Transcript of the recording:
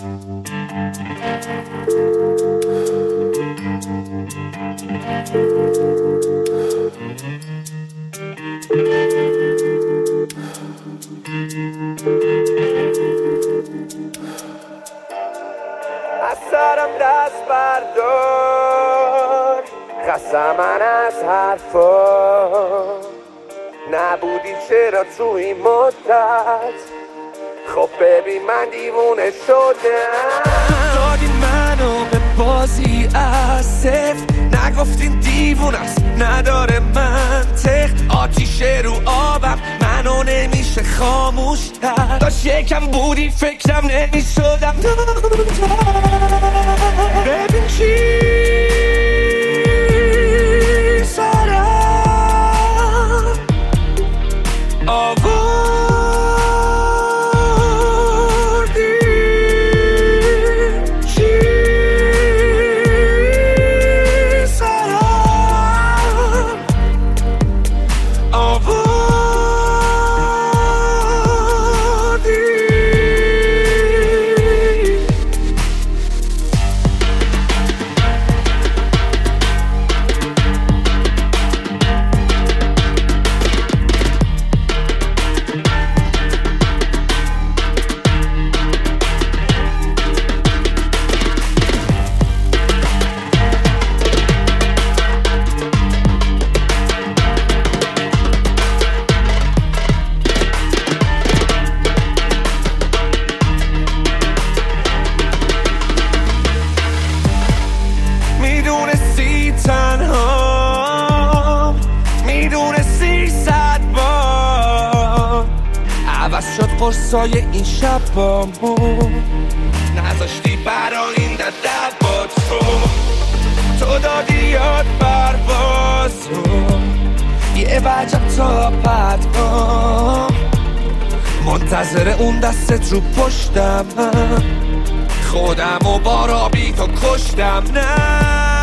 از سرم دست بردار، خستم من از حرفا. نبودی چرا تو این مدت؟ خب ببین من دیوونه شدم. دادی منو به بازی از صفر، نگفتین دیوونه است نداره منطق. آتیش رو آبم منو نمیشه خاموش کرد. داشت یکم بودی فکرم نمیشدم. ببین چی سرم آوردی، چی سرم آوردی. میدونستی تنها، میدونستی 100 بار عوض شد قرصای این شبامون. نذاشتی برای این دب با تو دادی یاد پروازو. یه وجب تا پدگام منتظر اون دستت رو پشتم. خودم و بارا بی تو کشتم. نه